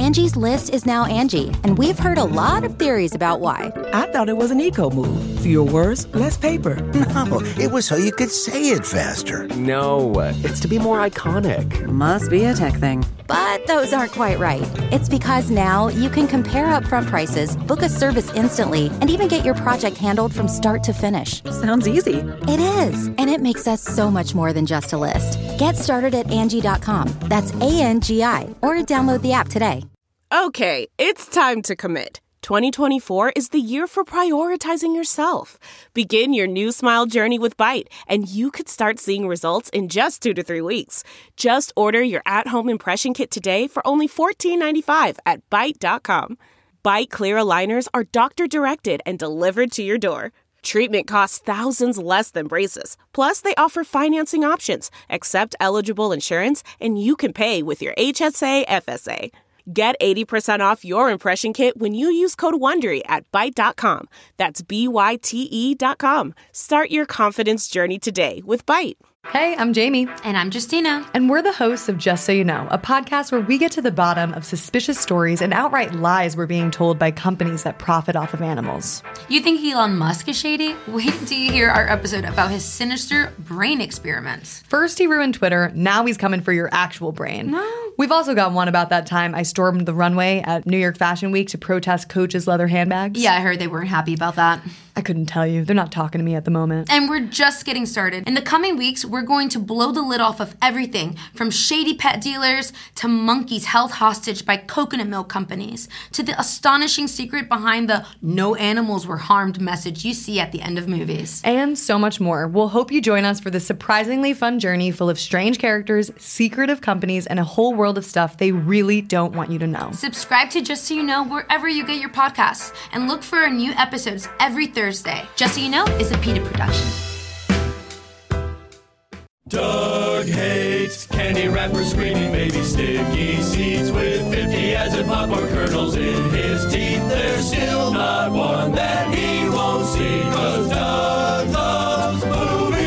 Angie's List is now Angie, and we've heard a lot of theories about why. I thought it was an eco move. Fewer words, less paper. No, it was so you could say it faster. No, it's to be more iconic. Must be a tech thing. But those aren't quite right. It's because now you can compare upfront prices, book a service instantly, and even get your project handled from start to finish. Sounds easy. It is, and it makes us so much more than just a list. Get started at Angie.com. That's ANGI, or download the app today. Okay, it's time to commit. 2024 is the year for prioritizing yourself. Begin your new smile journey with Byte, and you could start seeing results in just 2 to 3 weeks. Just order your at-home impression kit today for only $14.95 at Byte.com. Byte Clear aligners are doctor-directed and delivered to your door. Treatment costs thousands less than braces. Plus, they offer financing options, accept eligible insurance, and you can pay with your HSA FSA. Get 80% off your impression kit when you use code WONDERY at Byte.com. That's BYTE.com. Start your confidence journey today with Byte. Hey, I'm Jamie. And I'm Justina. And we're the hosts of Just So You Know, a podcast where we get to the bottom of suspicious stories and outright lies we're being told by companies that profit off of animals. You think Elon Musk is shady? Wait till you hear our episode about his sinister brain experiments. First he ruined Twitter, now he's coming for your actual brain. No. We've also got one about that time I stormed the runway at New York Fashion Week to protest Coach's leather handbags. Yeah, I heard they weren't happy about that. I couldn't tell you. They're not talking to me at the moment. And we're just getting started. In the coming weeks, we're going to blow the lid off of everything from shady pet dealers to monkeys held hostage by coconut milk companies to the astonishing secret behind the "no animals were harmed" message you see at the end of movies. And so much more. We'll hope you join us for this surprisingly fun journey full of strange characters, secretive companies, and a whole world of stuff they really don't want you to know. Subscribe to Just So You Know wherever you get your podcasts and look for our new episodes every Thursday. Just So You Know is a PETA production. Doug hates candy wrappers, screaming baby sticky seeds with 50 acid popcorn kernels in his teeth. There's still not one that he won't see, 'cause Doug loves movies.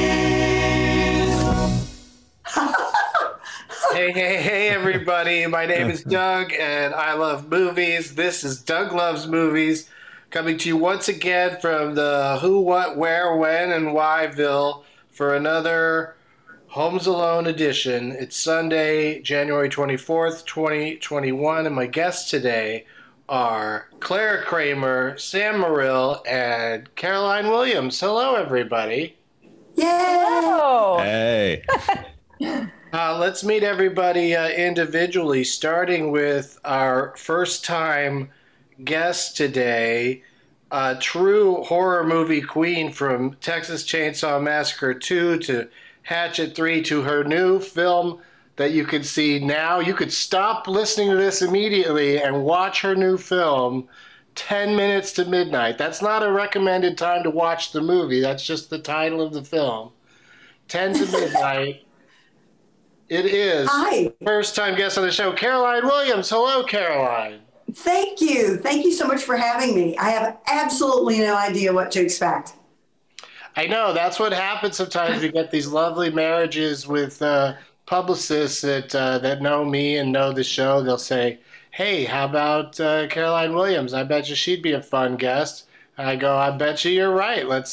Hey, everybody. My name is Doug, and I love movies. This is Doug Loves Movies, coming to you once again from the Who, What, Where, When, and Whyville for another Homes Alone edition. It's Sunday, January 24th, 2021, and my guests today are Clara Kramer, Sam Morrill, and Caroline Williams. Hello, everybody. Yay! Hello. Hey. Let's meet everybody individually, starting with our first-time guest today, a true horror movie queen from Texas Chainsaw Massacre 2 to Hatchet 3 to her new film that you can see now. You could stop listening to this immediately and watch her new film, 10 Minutes to Midnight. That's not a recommended time to watch the movie. That's just the title of the film. 10 to Midnight. It is. Hi. First-time guest on the show, Caroline Williams. Hello, Caroline. Thank you. Thank you so much for having me. I have absolutely no idea what to expect. I know. That's what happens sometimes. We get these lovely marriages with publicists that know me and know the show. They'll say, hey, how about Caroline Williams? I bet you she'd be a fun guest. And I go, I bet you you're right. Let's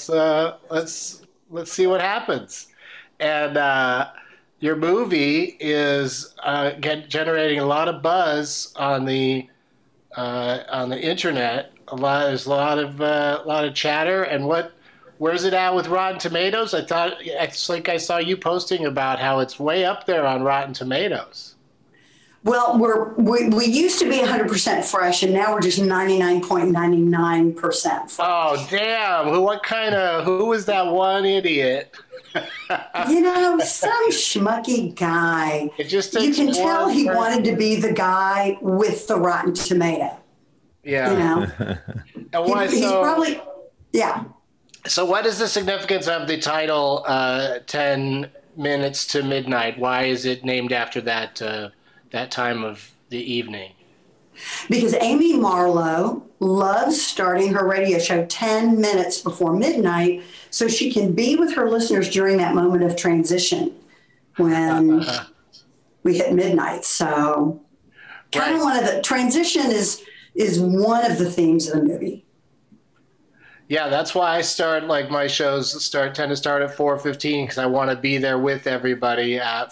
see what happens. And your movie is generating a lot of buzz on the internet. There's a lot of chatter. And where's it at with Rotten Tomatoes? It's like I saw you posting about how it's way up there on Rotten Tomatoes. Well, we used to be 100% fresh, and now we're just 99.99% fresh. Oh, damn. Who was that one idiot? Some schmucky guy. It just you can tell he wanted to be the guy with the Rotten Tomato. Yeah. And why he's so? Probably, yeah. So what is the significance of the title 10 Minutes to Midnight? Why is it named after that time of the evening? Because Amy Marlowe loves starting her radio show 10 minutes before midnight so she can be with her listeners during that moment of transition when we hit midnight. So Kind of one of the transition is one of the themes of the movie. Yeah, that's why I start, like, my shows tend to start at 4:15 because I want to be there with everybody at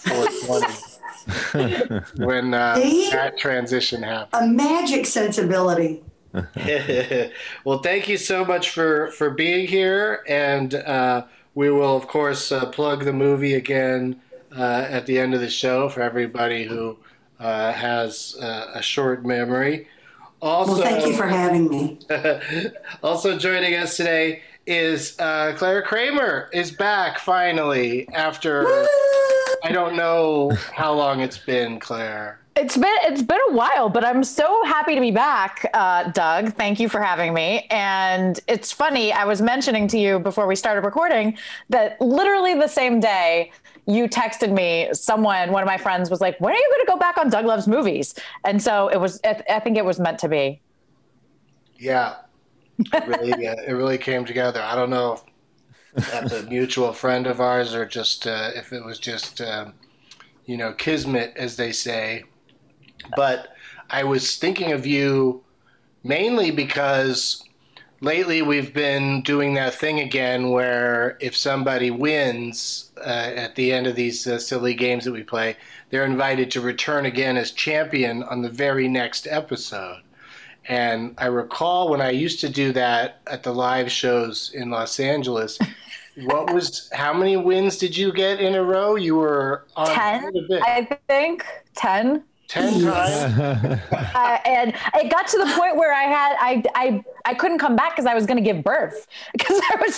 4:20 when that transition happens. A magic sensibility. Well, thank you so much for being here, and we will, of course, plug the movie again at the end of the show for everybody who has a short memory. Also, well, thank you for having me. Also joining us today is Claire Kramer is back finally after I don't know how long it's been, Claire. It's been a while, but I'm so happy to be back, Doug. Thank you for having me. And it's funny, I was mentioning to you before we started recording that literally the same day you texted me, one of my friends was like, when are you going to go back on Doug Loves Movies? And so I think it was meant to be. Yeah, it really came together. I don't know if that's a mutual friend of ours or just if it was just, kismet, as they say. But I was thinking of you mainly because lately we've been doing that thing again where if somebody wins at the end of these silly games that we play, they're invited to return again as champion on the very next episode. And I recall when I used to do that at the live shows in Los Angeles, how many wins did you get in a row? You were on 10, I think. 10. 10 times. And it got to the point where I couldn't come back because I was going to give birth because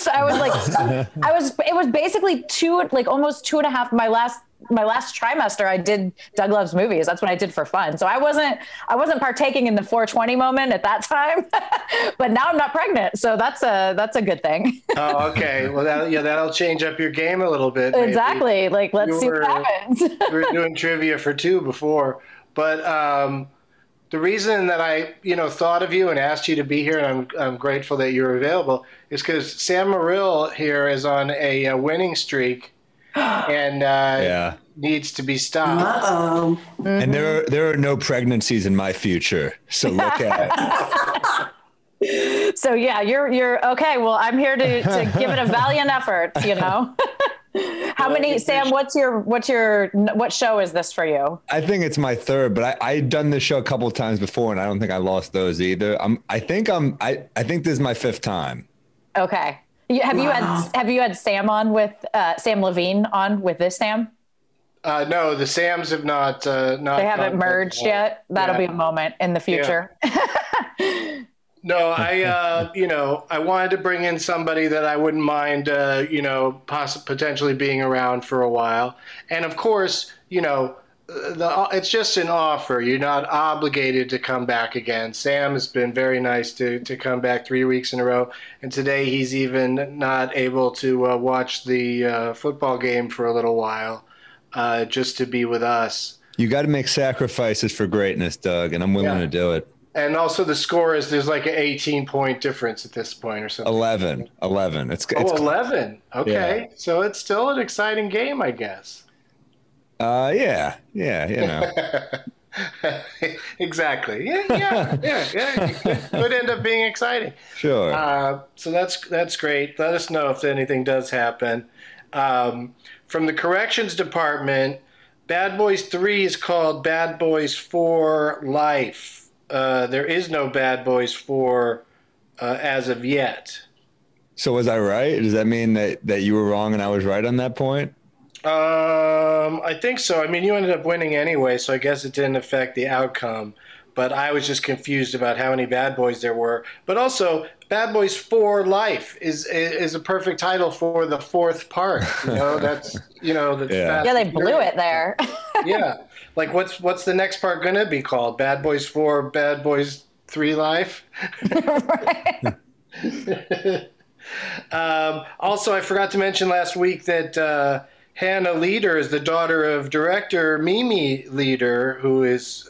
it was basically almost 2.5 my last trimester. I did Doug Loves Movies. That's what I did for fun. So I wasn't partaking in the 420 moment at that time, but now I'm not pregnant. So that's a good thing. Oh, okay. Well, that'll change up your game a little bit. Maybe. Exactly. Like, let's see what happens. We were doing trivia for 2 before. But the reason that I, thought of you and asked you to be here, and I'm grateful that you're available, is because Sam Morrill here is on a winning streak and needs to be stopped. Uh-oh. Mm-hmm. And there are no pregnancies in my future, so look at it. So yeah, you're okay. Well, I'm here to give it a valiant effort. How many, Sam? What show is this for you? I think it's my third, but I'd done this show a couple of times before, and I don't think I lost those either. I think this is my 5th time. Okay. Have you had Sam on with Sam Levine on with this Sam? No, the Sams have not. They haven't merged yet. That'll be a moment in the future. Yeah. No, I wanted to bring in somebody that I wouldn't mind, potentially being around for a while. And of course, it's just an offer. You're not obligated to come back again. Sam has been very nice to come back 3 weeks in a row. And today he's even not able to watch the football game for a little while just to be with us. You got to make sacrifices for greatness, Doug, and I'm willing to do it. And also the score there's like an 18-point difference at this point or something. 11. It's 11. Okay. Yeah. So it's still an exciting game, I guess. Yeah. Exactly. Yeah. It could end up being exciting. Sure. So that's great. Let us know if anything does happen. From the corrections department, Bad Boys 3 is called Bad Boys 4 Life. There is no Bad Boys 4 as of yet. So was I right? Does that mean that you were wrong and I was right on that point? I think so. I mean, you ended up winning anyway, so I guess it didn't affect the outcome. But I was just confused about how many Bad Boys there were. But also, Bad Boys 4 Life is a perfect title for the 4th part. That's they blew it there. Yeah. Like, what's the next part going to be called? Bad Boys 4, Bad Boys 3 Life? Also, I forgot to mention last week that Hannah Leader is the daughter of director Mimi Leader, who is,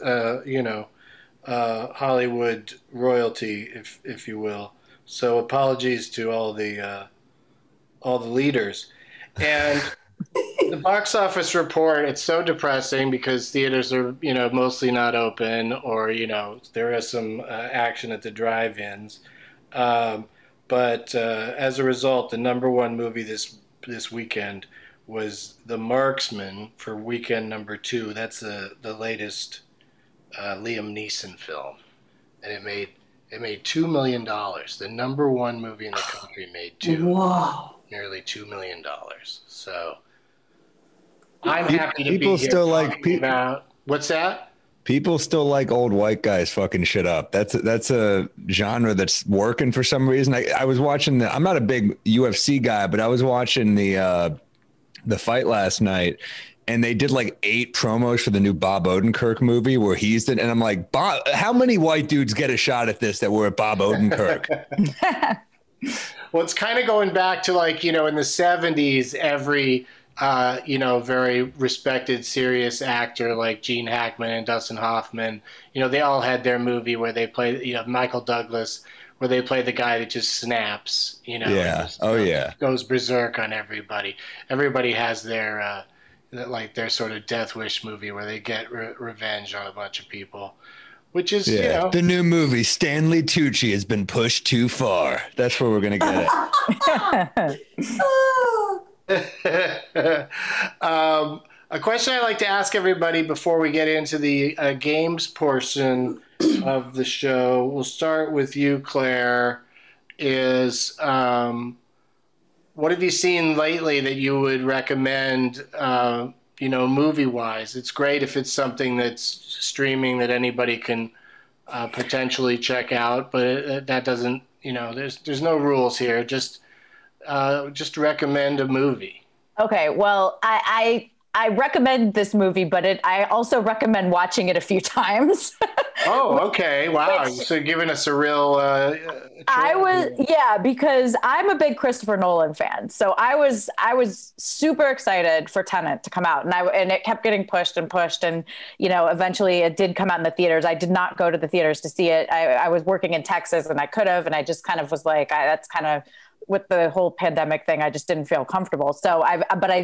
Hollywood royalty, if you will. So apologies to all the leaders. And The box office report, it's so depressing because theaters are, mostly not open, or, there is some action at the drive-ins. But as a result, the number one movie this weekend was The Marksman for weekend number 2. That's the latest Liam Neeson film. And it made $2 million. The number one movie in the country made nearly $2 million. So I'm happy to be here talking about... What's that? People still like old white guys fucking shit up. That's a genre that's working for some reason. I was watching I'm not a big UFC guy, but I was watching the fight last night, and they did like 8 promos for the new Bob Odenkirk movie where he's and I'm like, Bob, how many white dudes get a shot at this that were at Bob Odenkirk? Well, it's kind of going back to in the 70s, every very respected, serious actor like Gene Hackman and Dustin Hoffman, they all had their movie where they play, Michael Douglas, where they play the guy that just snaps, goes berserk on everybody. Everybody has their, their sort of death wish movie where they get revenge on a bunch of people, which is, The new movie, Stanley Tucci, has been pushed too far. That's where we're going to get it. A question I like to ask everybody before we get into the games portion of the show, we'll start with you, Claire, is what have you seen lately that you would recommend, movie-wise? It's great if it's something that's streaming that anybody can potentially check out, but that doesn't, there's no rules here. Just recommend a movie. Okay, well, I recommend this movie, but I also recommend watching it a few times. Oh, okay. Wow. So giving us a real... because I'm a big Christopher Nolan fan. So I was super excited for Tenet to come out, and it kept getting pushed, and eventually it did come out in the theaters. I did not go to the theaters to see it. I was working in Texas, and I could have, and I just kind of was like, that's kind of with the whole pandemic thing, I just didn't feel comfortable. So I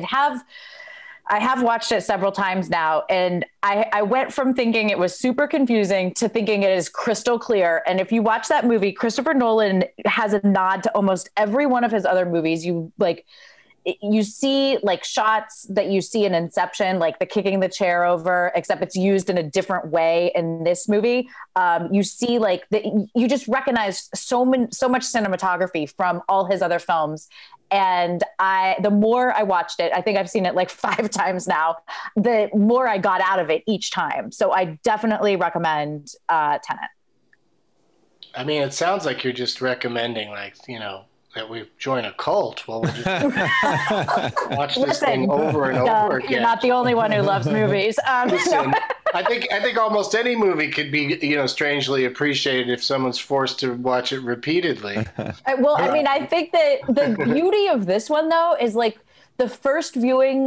have watched it several times now, and I went from thinking it was super confusing to thinking it is crystal clear. And if you watch that movie, Christopher Nolan has a nod to almost every one of his other movies. You see like shots that you see in Inception, like the kicking the chair over, except it's used in a different way in this movie. You see you just recognize so much cinematography from all his other films. And the more I watched it, I think I've seen it like 5 times now, the more I got out of it each time. So I definitely recommend Tenet. I mean, it sounds like you're just recommending that we join a cult while we just watch this thing over and over again. You're not the only one who loves movies. Listen, I think almost any movie could be, strangely appreciated if someone's forced to watch it repeatedly. Well, I mean, I think that the beauty of this one, though, is like the first viewing,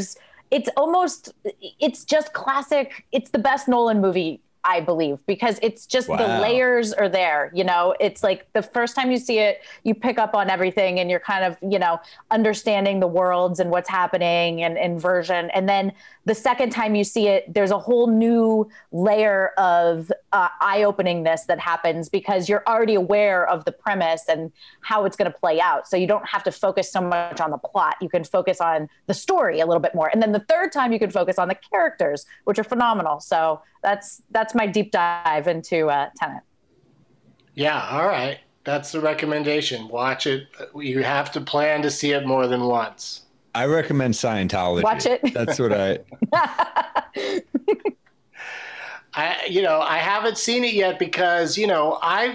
it's just classic. It's the best Nolan movie, I believe, because it's just the layers are there, it's like the first time you see it, you pick up on everything, and you're kind of, understanding the worlds and what's happening and inversion. And then the second time you see it, there's a whole new layer of eye-openingness that happens because you're already aware of the premise and how it's going to play out. So you don't have to focus so much on the plot. You can focus on the story a little bit more. And then the third time you can focus on the characters, which are phenomenal. So that's my deep dive into Tenet. Yeah, all right. That's the recommendation. Watch it. You have to plan to see it more than once. I recommend Scientology. Watch it. That's what I haven't seen it yet because, I've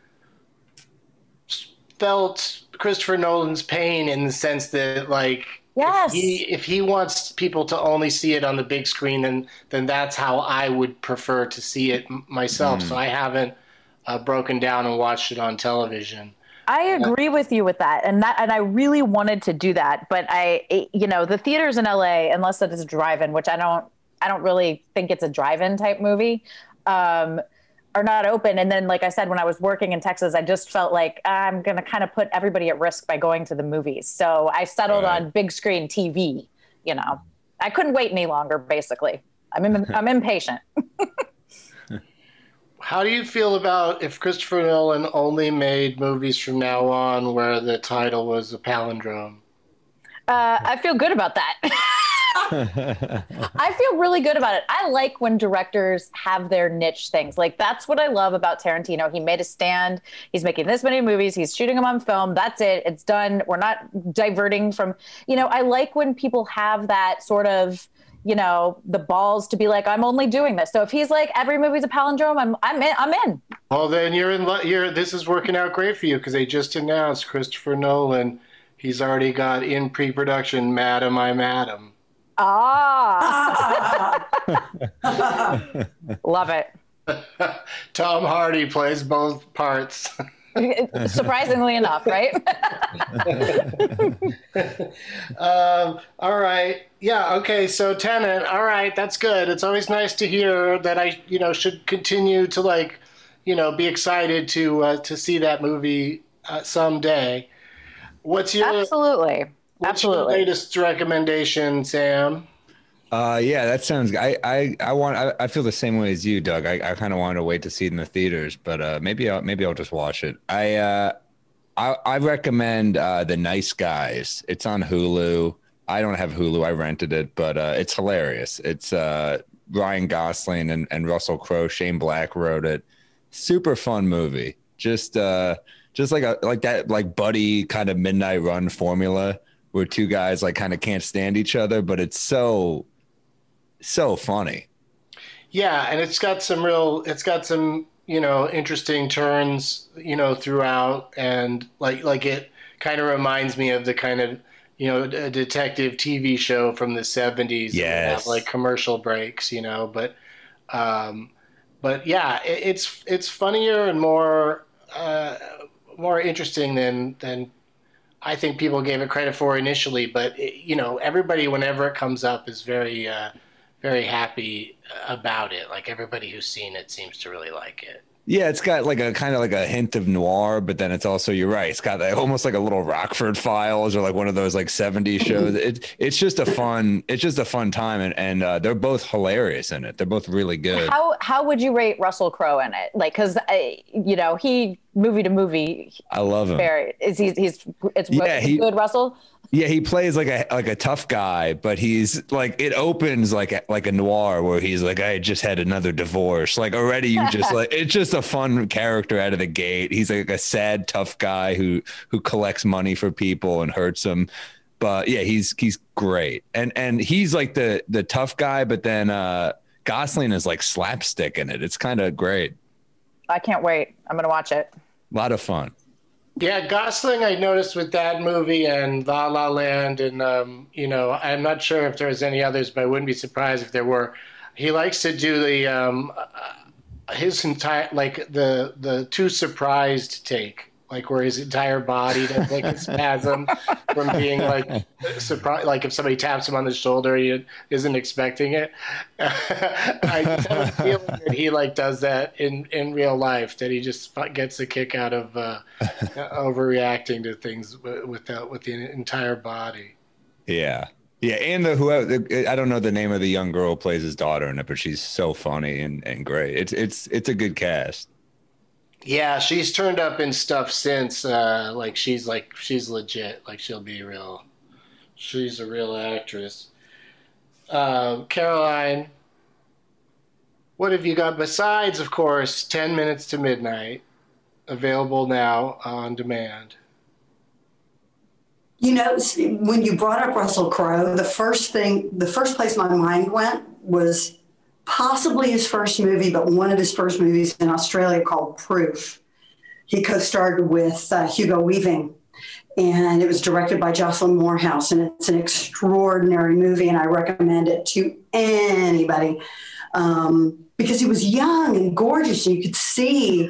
felt Christopher Nolan's pain in the sense that, yes, if he wants people to only see it on the big screen, then that's how I would prefer to see it myself. So I haven't broken down and watched it on television. I agree with you with that. And I really wanted to do that. But the theaters in LA, unless it is a drive-in, which I don't really think it's a drive-in type movie, are not open. And then, like I said, when I was working in Texas, I just felt like I'm going to kind of put everybody at risk by going to the movies. So I settled on big screen TV, I couldn't wait any longer, basically. I'm impatient. How do you feel about if Christopher Nolan only made movies from now on where the title was a palindrome? I feel good about that. I feel really good about it. I like when directors have their niche things. Like, that's what I love about Tarantino. He made a stand. He's making this many movies. He's shooting them on film. That's it. It's done. We're not diverting from, I like when people have that sort of, the balls to be like, I'm only doing this. So if he's like, every movie's a palindrome, I'm in. Well, then this is working out great for you, because they just announced Christopher Nolan. He's already got in pre-production Madam, I Madam. Ah. Love it. Tom Hardy plays both parts. Surprisingly enough, right? All right. Yeah. Okay. So Tenet. All right. That's good. It's always nice to hear that I, should continue to be excited to see that movie someday. What's your your latest recommendation, Sam? Yeah, that sounds. I feel the same way as you, Doug. I kind of wanted to wait to see it in the theaters, but maybe I'll just watch it. I recommend The Nice Guys. It's on Hulu. I don't have Hulu. I rented it, but it's hilarious. It's Ryan Gosling and Russell Crowe. Shane Black wrote it. Super fun movie. Just like that buddy kind of midnight run formula where two guys kind of can't stand each other, but it's so funny. Yeah, and it's got some interesting turns, throughout, and like it kind of reminds me of the kind of, a detective TV show from the 70s. Yes. That have commercial breaks, but yeah, it's funnier and more interesting than I think people gave it credit for initially. But everybody, whenever it comes up, is very very happy about it. Like, everybody who's seen it seems to really like it. Yeah, it's got a kind of a hint of noir, but then it's also, you're right, it's got almost like a little Rockford Files or one of those 70s shows. It's just a fun time, and they're both hilarious in it. They're both really good. How would you rate Russell Crowe in it? Because he movie to movie. I love him. Good, Russell. Yeah, he plays like a tough guy, but he's it opens like a noir where he's like, I just had another divorce. Already you just it's just a fun character out of the gate. He's like a sad, tough guy who collects money for people and hurts them. But yeah, he's great. And he's like the tough guy, but then Gosling is slapstick in it. It's kind of great. I can't wait. I'm going to watch it. A lot of fun. Yeah, Gosling, I noticed with that movie and La La Land, and I'm not sure if there's any others, but I wouldn't be surprised if there were. He likes to do the his entire the too surprised take, where his entire body does a spasm from being surprised. Like, if somebody taps him on the shoulder, he isn't expecting it. I just have a feeling that he does that in real life. That he just gets a kick out of overreacting to things with the entire body. Yeah, yeah, and whoever, I don't know the name of the young girl who plays his daughter in it, but she's so funny and great. It's a good cast. Yeah, she's turned up in stuff since. She's legit. She's a real actress. Caroline, what have you got besides, of course, 10 Minutes to Midnight, available now on demand? When you brought up Russell Crowe, the first place my mind went was possibly his first movie, but one of his first movies in Australia called Proof. He co-starred with Hugo Weaving, and it was directed by Jocelyn Moorhouse, and it's an extraordinary movie, and I recommend it to anybody because he was young and gorgeous, and you could see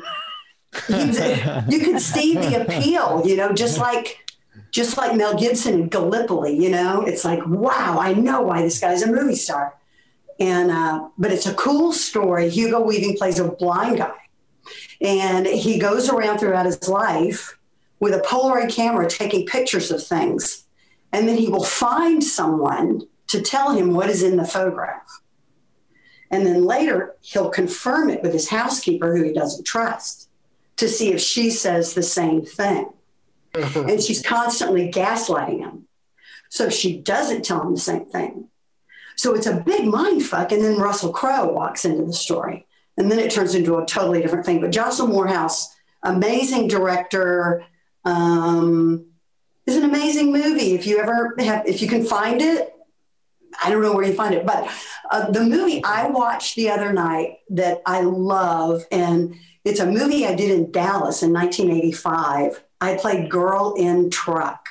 the appeal, just like Mel Gibson in Gallipoli. It's like, wow, I know why this guy's a movie star. And but it's a cool story. Hugo Weaving plays a blind guy, and he goes around throughout his life with a Polaroid camera taking pictures of things, and then he will find someone to tell him what is in the photograph. And then later, he'll confirm it with his housekeeper, who he doesn't trust, to see if she says the same thing. And she's constantly gaslighting him. So she doesn't tell him the same thing. So it's a big mind fuck. And then Russell Crowe walks into the story. And then it turns into a totally different thing. But Jocelyn Moorhouse, amazing director, is an amazing movie. If you can find it, I don't know where you find it, but the movie I watched the other night that I love, and it's a movie I did in Dallas in 1985. I played Girl in Truck.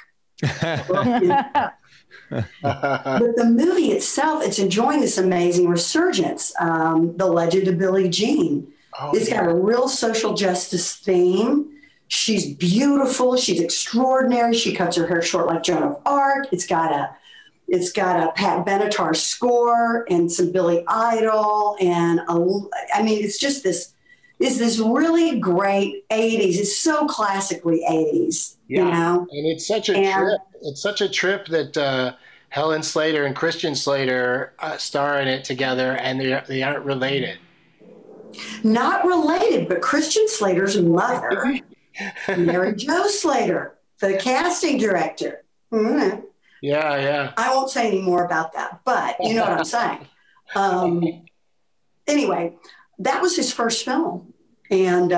But the movie itself, it's enjoying this amazing resurgence. The Legend of Billie Jean. It's got a real social justice theme. She's beautiful. She's extraordinary. She cuts her hair short like Joan of Arc. It's got a Pat Benatar score and some Billy Idol. And it's just this really great 80s. It's so classically 80s, you know? And it's such a trip. It's such a trip that Helen Slater and Christian Slater star in it together, and they aren't related. Not related, but Christian Slater's mother, Mary Jo Slater, the casting director. Mm-hmm. Yeah. I won't say any more about that, but you know what I'm saying. Anyway, that was his first film, and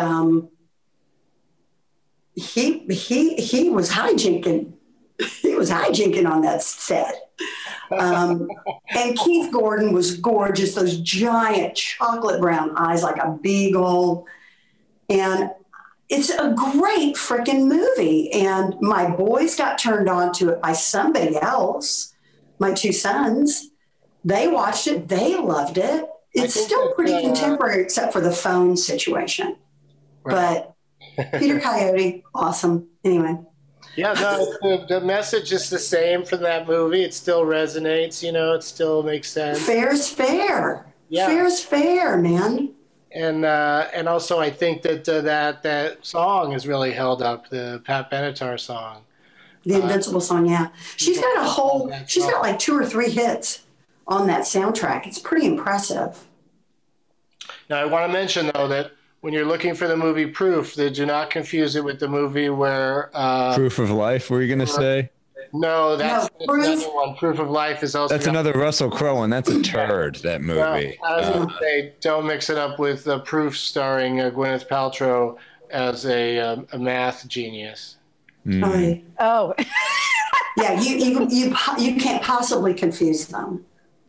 he was hijinking. He was hijinking on that set. And Keith Gordon was gorgeous, those giant chocolate brown eyes like a beagle. And it's a great freaking movie. And my boys got turned on to it by somebody else. My two sons, they watched it. They loved it. It's still pretty contemporary except for the phone situation. Right. But Peter Coyote, awesome. Anyway. Yeah, no, the message is the same from that movie. It still resonates, it still makes sense. Fair's fair. Yeah. Fair's fair, man. And also I think that song has really held up, the Pat Benatar song. The Invincible song, yeah. She's got like 2 or 3 hits on that soundtrack. It's pretty impressive. Now I want to mention though that when you're looking for the movie Proof, do not confuse it with the movie where... Proof of Life, were you going to say? No, that's another one. Proof of Life is also... That's another Russell Crowe, and that's a turd, that movie. No, I was going to say, don't mix it up with Proof starring Gwyneth Paltrow as a math genius. Mm. Oh. Yeah, you can't possibly confuse them.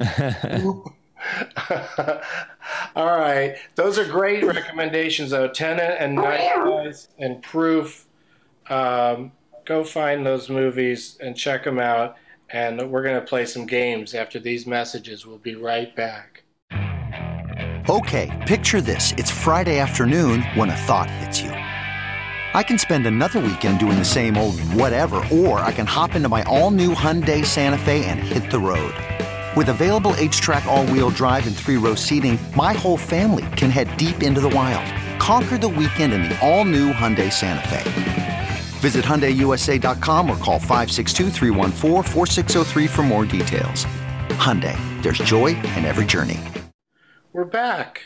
All right. Those are great recommendations, though. Tenet and Nice Guys and Proof. Go find those movies and check them out. And we're going to play some games after these messages. We'll be right back. Okay, picture this. It's Friday afternoon when a thought hits you. I can spend another weekend doing the same old whatever, or I can hop into my all-new Hyundai Santa Fe and hit the road. With available H-Track all-wheel drive and 3-row seating, my whole family can head deep into the wild. Conquer the weekend in the all-new Hyundai Santa Fe. Visit HyundaiUSA.com or call 562-314-4603 for more details. Hyundai, there's joy in every journey. We're back.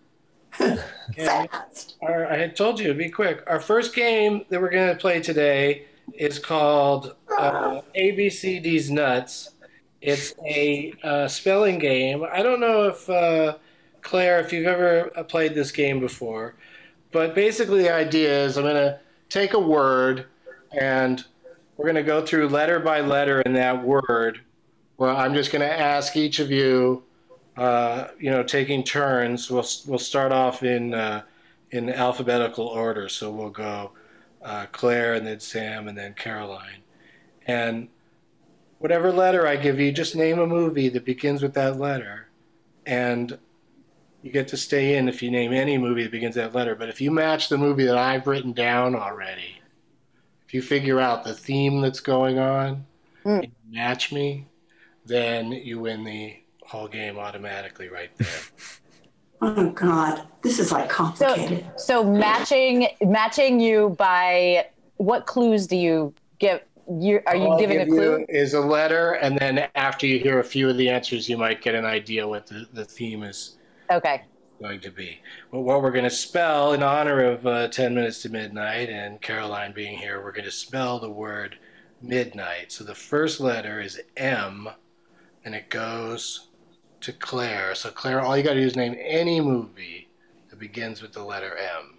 Fast. I had told you it'd be quick. Our first game that we're going to play today is called ABCD's Nuts. It's a spelling game. I don't know if, Claire, if you've ever played this game before, but basically the idea is I'm going to take a word and we're going to go through letter by letter in that word. Well, I'm just going to ask each of you, taking turns. We'll start off in alphabetical order. So we'll go Claire and then Sam and then Caroline. And whatever letter I give you, just name a movie that begins with that letter. And you get to stay in if you name any movie that begins with that letter. But if you match the movie that I've written down already, if you figure out the theme that's going on and you match me, then you win the whole game automatically right there. Oh, God. This is like complicated. So matching you by what clues do you give are you giving a clue? Is a letter, and then after you hear a few of the answers, you might get an idea what the theme is. Okay. Going to be. Well, what we're going to spell in honor of 10 Minutes to Midnight and Caroline being here, we're going to spell the word midnight. So the first letter is M, and it goes to Claire. So Claire, all you got to do is name any movie that begins with the letter M.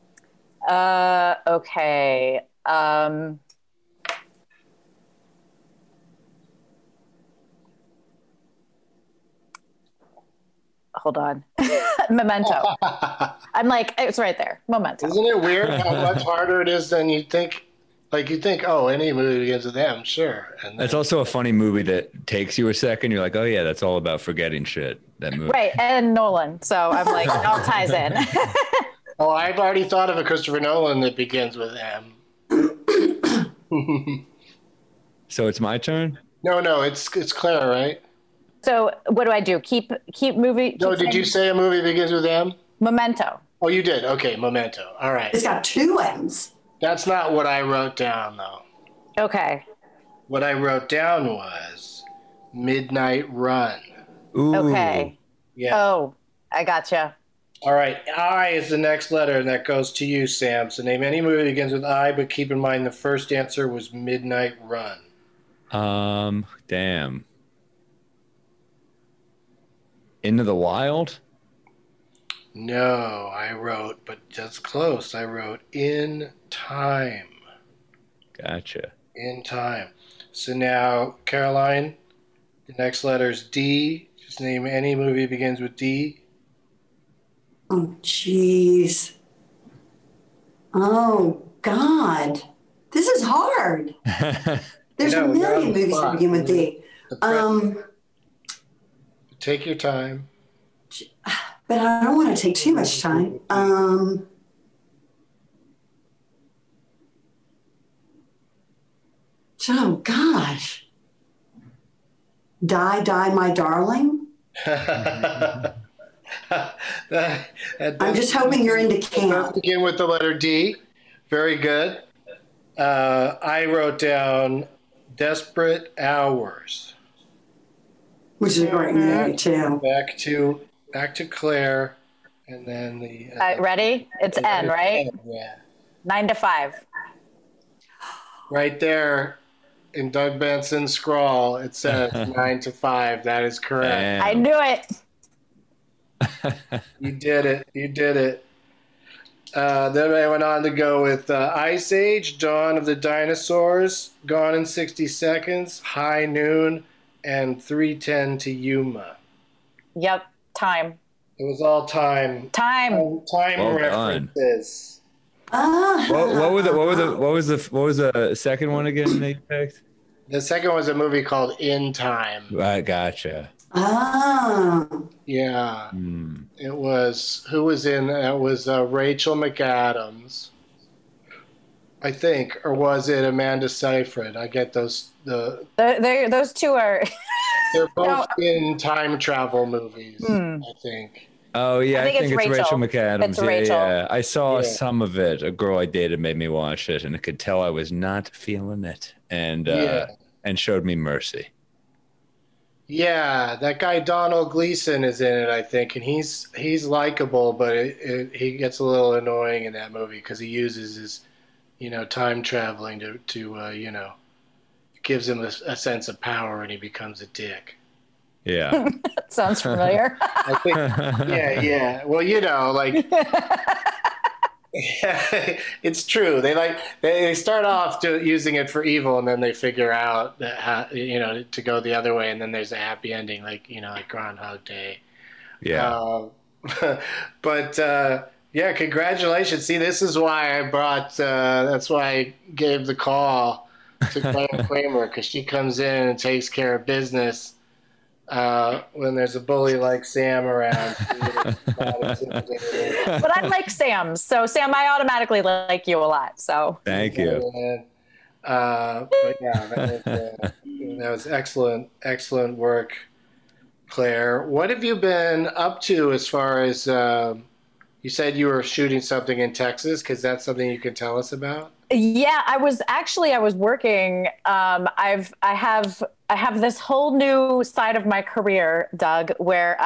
Okay. Hold on. Memento. I'm like, it's right there. Memento. Isn't it weird how much harder it is than you think? Like you think, oh, any movie begins with M, sure. And that's also a funny movie that takes you a second. You're like, oh yeah, that's all about forgetting shit. That movie. Right, and Nolan. So I'm like, it all ties in. Oh, I've already thought of a Christopher Nolan that begins with M. So it's my turn? No, it's Claire, right? So what do I do? Keep movie? No, did you say a movie begins with M? Memento. Oh, you did? Okay, Memento. All right. It's got 2 M's. That's not what I wrote down, though. Okay. What I wrote down was Midnight Run. Ooh. Okay. Yeah. Oh, I gotcha. All right. I is the next letter, and that goes to you, Sam. So name any movie that begins with I, but keep in mind the first answer was Midnight Run. Damn. Into the Wild? No, I wrote, but that's close. I wrote In Time. Gotcha. In Time. So now, Caroline, the next letter is D. Just name any movie that begins with D. Oh, jeez. Oh, God. This is hard. There's a million movies that begin with D. Take your time. But I don't want to take too much time. Oh, gosh. Die, my darling. I'm just hoping you're into camp. Begin with the letter D. Very good. I wrote down Desperate Hours. Which is a great movie, too. Back to Claire, and then the... ready? It's N, right? Yeah. 9 to 5. Right there in Doug Benson's scrawl, it says 9 to 5. That is correct. Damn. I knew it. You did it. Then I went on to go with Ice Age, Dawn of the Dinosaurs, Gone in 60 Seconds, High Noon, and 3:10 to Yuma. Yep, time. It was all time. Time well references. What was the second one again they picked? The second was a movie called In Time. I gotcha. Yeah. It was, who was in, it was Rachel McAdams, I think, or was it Amanda Seyfried? I get those, those two are... They're both in time travel movies, I think. Oh, yeah, I think it's Rachel McAdams. It's Rachel. Yeah. I saw some of it. A girl I dated made me watch it, and I could tell I was not feeling it, and showed me mercy. Yeah, that guy Donald Gleason is in it, I think, and he's likable, but he gets a little annoying in that movie because he uses his, time traveling to gives him a sense of power, and he becomes a dick. Yeah. Sounds familiar. I think, yeah. Well, it's true. They start off using it for evil, and then they figure out that to go the other way, and then there's a happy ending, like Groundhog Day. Yeah. Congratulations. See, this is why I brought. That's why I gave the call to Claire Kramer, because she comes in and takes care of business when there's a bully like Sam around. But I like Sam. So, Sam, I automatically like you a lot. So thank you. That was excellent work, Claire. What have you been up to as far as you said you were shooting something in Texas? Because that's something you can tell us about. Yeah, I was working. I have this whole new side of my career, Doug, where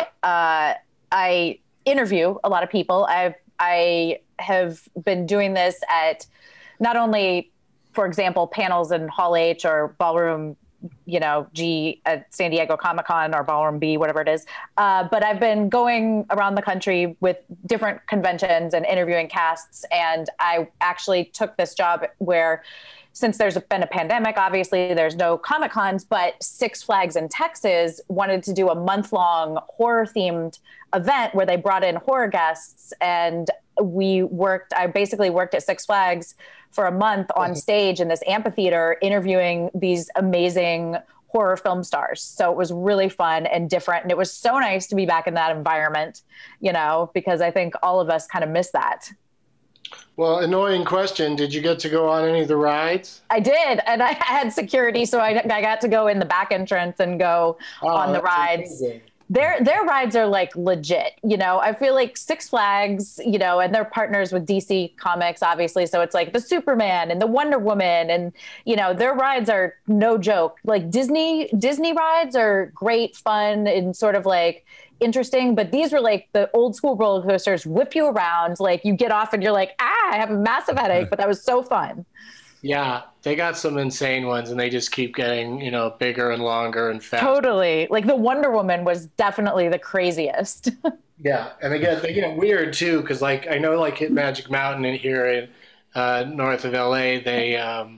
I interview a lot of people. I have been doing this at not only, for example, panels in Hall H or Ballroom, G at San Diego Comic-Con or Ballroom B, whatever it is. But I've been going around the country with different conventions and interviewing casts. And I actually took this job where, since there's been a pandemic, obviously there's no Comic-Cons, but Six Flags in Texas wanted to do a month-long horror-themed event where they brought in horror guests. And I basically worked at Six Flags for a month on stage in this amphitheater interviewing these amazing horror film stars. So it was really fun and different. And it was so nice to be back in that environment, because I think all of us kind of miss that. Well, annoying question. Did you get to go on any of the rides? I did. And I had security, so I got to go in the back entrance and go on the rides. Amazing. Their rides are like legit, I feel like Six Flags, and they're partners with DC Comics, obviously. So it's like the Superman and the Wonder Woman and, their rides are no joke. Like Disney rides are great fun and sort of like interesting, but these were like the old school roller coasters, whip you around. Like you get off and you're like, I have a massive headache, but that was so fun. Yeah, they got some insane ones, and they just keep getting, bigger and longer and faster. Totally. Like the Wonder Woman was definitely the craziest. Yeah, and they get weird too, because like I know like at Magic Mountain in here in north of LA, they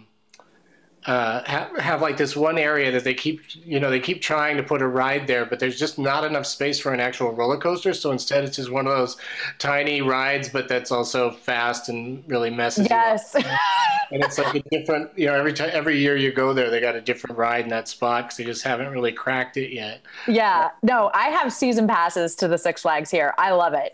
have like this one area that they keep trying to put a ride there, but there's just not enough space for an actual roller coaster. So instead, it's just one of those tiny rides, but that's also fast and really messes you up. And it's like a different, every year you go there, they got a different ride in that spot because they just haven't really cracked it yet. Yeah, no, I have season passes to the Six Flags here. I love it.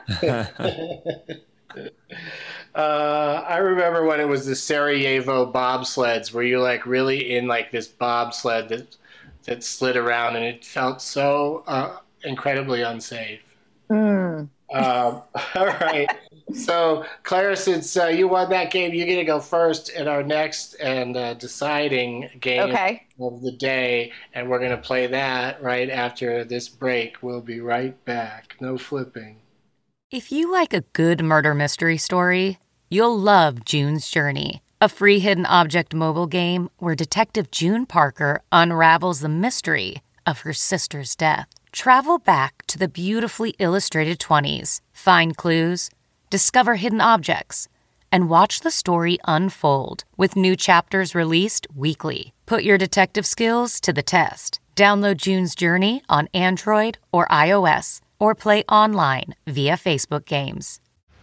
I remember when it was the Sarajevo bobsleds where you're like really in like this bobsled that slid around, and it felt so incredibly unsafe. All right. So, Claire, since you won that game, you're going to go first in our next and deciding game of the day, and we're going to play that right after this break. We'll be right back. No flipping. If you like a good murder mystery story, you'll love June's Journey, a free hidden object mobile game where Detective June Parker unravels the mystery of her sister's death. Travel back to the beautifully illustrated 20s, find clues, discover hidden objects, and watch the story unfold with new chapters released weekly. Put your detective skills to the test. Download June's Journey on Android or iOS, or play online via Facebook Games.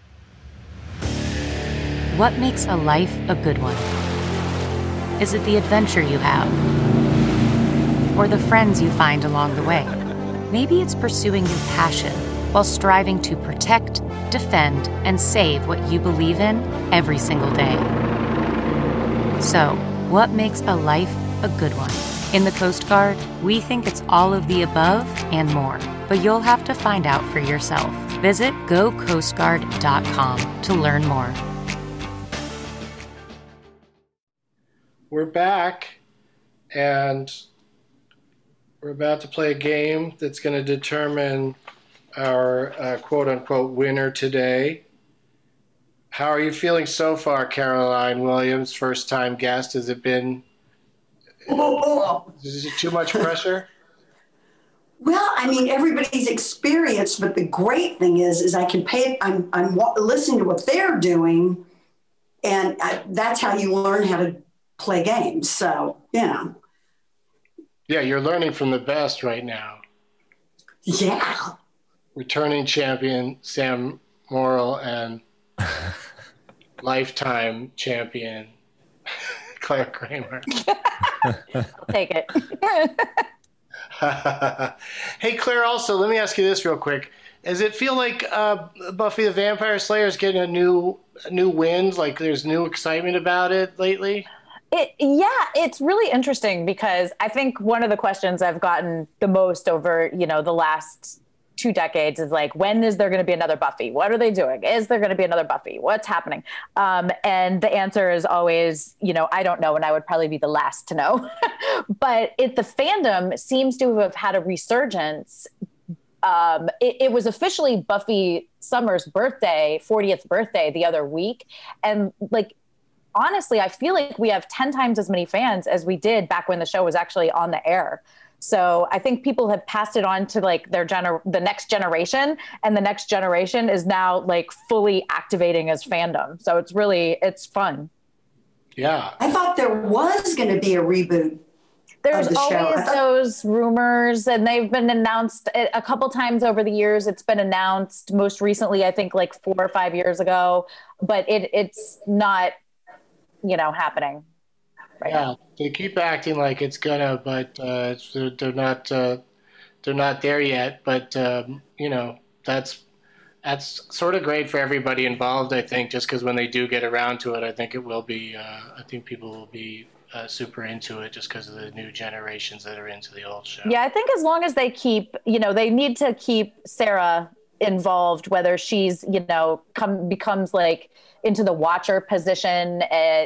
What makes a life a good one? Is it the adventure you have? Or the friends you find along the way? Maybe it's pursuing your passion while striving to protect, defend, and save what you believe in every single day. So, what makes a life a good one? In the Coast Guard, we think it's all of the above and more, but you'll have to find out for yourself. Visit gocoastguard.com to learn more. We're back, and we're about to play a game that's going to determine our quote-unquote winner today. How are you feeling so far, Caroline Williams, first-time guest? Has it been... Is it too much pressure? Well, I mean, everybody's experienced, but the great thing is I can pay. I'm listening to what they're doing, and that's how you learn how to play games. So, Yeah, you're learning from the best right now. Yeah. Returning champion Sam Morrill and lifetime champion Claire Kramer. I'll take it. Hey, Claire, also, let me ask you this real quick. Does it feel like Buffy the Vampire Slayer is getting a new wind? Like there's new excitement about it lately? It's really interesting because I think one of the questions I've gotten the most over, the last 2 decades is like, when is there going to be another Buffy? What are they doing? Is there going to be another Buffy? What's happening? And the answer is always, I don't know. And I would probably be the last to know. But the fandom seems to have had a resurgence. It was officially Buffy Summers' 40th birthday the other week. And like, honestly, I feel like we have 10 times as many fans as we did back when the show was actually on the air. So I think people have passed it on to like the next generation, and the next generation is now like fully activating as fandom. So it's fun. Yeah. I thought there was going to be a reboot. There's the always those rumors, and they've been announced a couple times over the years. It's been announced most recently, I think like 4 or 5 years ago, but it's not, happening. Right now. They keep acting like it's gonna, but they're not there yet. But that's sort of great for everybody involved. I think just because when they do get around to it, I think it will be. I think people will be super into it just because of the new generations that are into the old show. Yeah, I think as long as they keep, they need to keep Sarah involved, whether she's becomes like into the watcher position,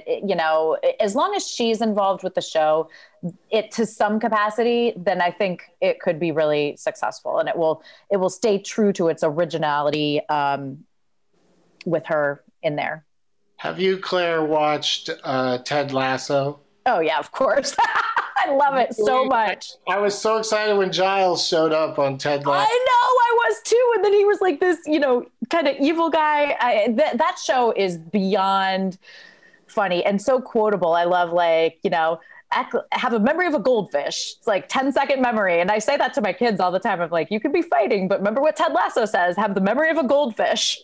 as long as she's involved with the show to some capacity, then I think it could be really successful, and it will stay true to its originality with her in there. Have you, Claire, watched Ted Lasso? Oh yeah, of course. I love it so much. I was so excited when Giles showed up on Ted Lasso. I know, I was too. And then he was like this, kind of evil guy. That show is beyond funny and so quotable. I love have a memory of a goldfish. It's like 10-second memory. And I say that to my kids all the time. I'm like, you could be fighting, but remember what Ted Lasso says, have the memory of a goldfish.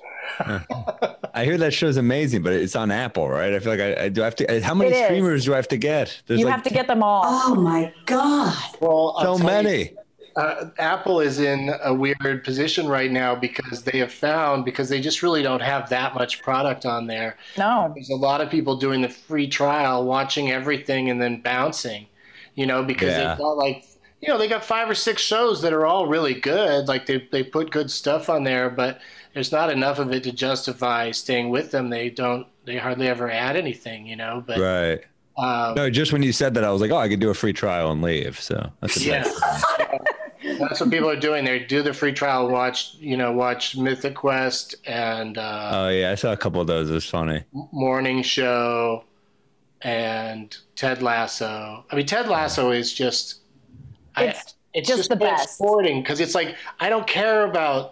I hear that show's amazing, but it's on Apple, right? I feel like I do have to. How many streamers do I have to get? You have to get them all. Oh my God. Well, so many. Apple is in a weird position right now because they have found, because they just really don't have that much product on there. No. There's a lot of people doing the free trial, watching everything and then bouncing, because they've got they got 5 or 6 shows that are all really good. Like they put good stuff on there, but there's not enough of it to justify staying with them. They hardly ever add anything, but right. No, just when you said that, I was like, oh, I could do a free trial and leave. So that's that's what people are doing. They do the free trial, watch Mythic Quest and oh yeah, I saw a couple of those. It was funny. Morning Show and Ted Lasso. I mean, Ted Lasso is just it's just the best. Sporting, because it's like I don't care about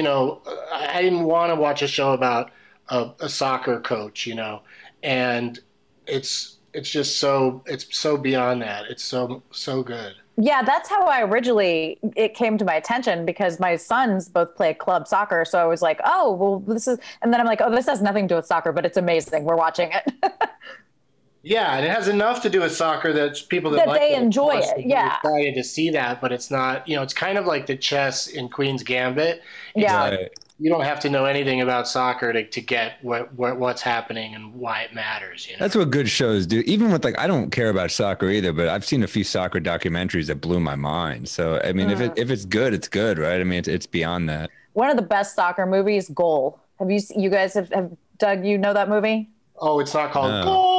I didn't want to watch a show about a soccer coach, and it's just so beyond that. It's so good. Yeah, that's how it came to my attention, because my sons both play club soccer. So I was like, oh, well, and then I'm like, oh, this has nothing to do with soccer, but it's amazing. We're watching it. Yeah, and it has enough to do with soccer that people that like they enjoy it. Yeah, excited to see that, but it's not. It's kind of like the chess in Queen's Gambit. You don't have to know anything about soccer to get what's happening and why it matters. That's what good shows do. Even with I don't care about soccer either, but I've seen a few soccer documentaries that blew my mind. So I mean, if it's good, it's good, right? I mean, it's beyond that. One of the best soccer movies, Goal. Have you guys have Doug? You know that movie? Oh, it's not called Goal.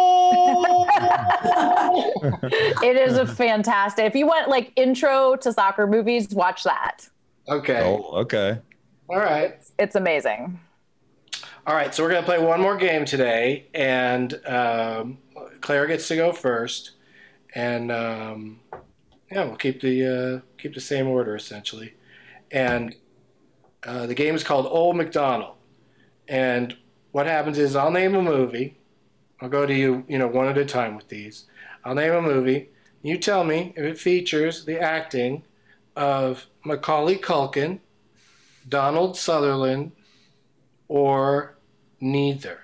It is a fantastic. If you want intro to soccer movies, watch that. Okay. Oh, okay. All right. It's amazing. All right, so we're going to play one more game today, and Claire gets to go first, and we'll keep the same order essentially. And the game is called Old MacDonald, and what happens is I'll name a movie. I'll go to you, one at a time with these. I'll name a movie. You tell me if it features the acting of Macaulay Culkin, Donald Sutherland, or neither.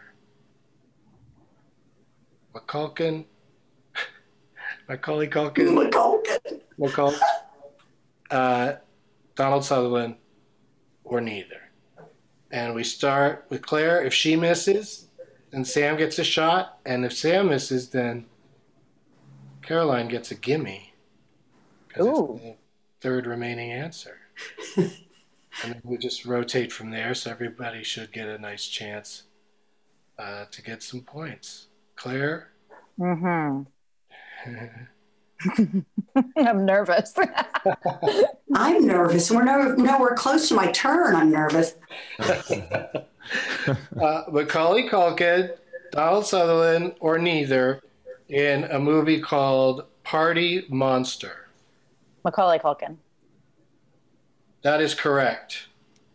Macaulay Culkin, Donald Sutherland, or neither. And we start with Claire. If she misses, then Sam gets a shot, and if Sam misses, then Caroline gets a gimme. Ooh. It's the third remaining answer. And then we just rotate from there, so everybody should get a nice chance to get some points. Claire? Mm-hmm. I'm nervous. I'm nervous. We're nowhere close to my turn. I'm nervous. Macaulay Culkin, Donald Sutherland, or neither in a movie called Party Monster. Macaulay Culkin. That is correct.